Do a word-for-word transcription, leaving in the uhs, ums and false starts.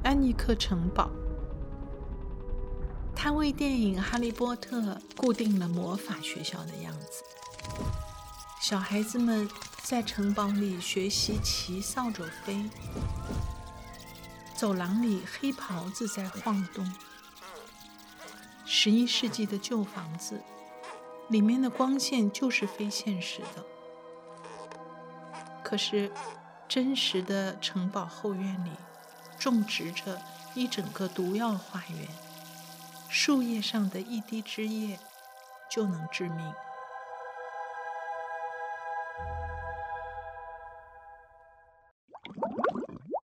安尼克城堡。它为电影《哈利波特》固定了魔法学校的样子。小孩子们在城堡里学习骑扫帚飞，走廊里黑袍子在晃动。十一世纪的旧房子，里面的光线就是非现实的。可是真实的城堡后院里种植着一整个毒药花园，树叶上的一滴汁液就能致命。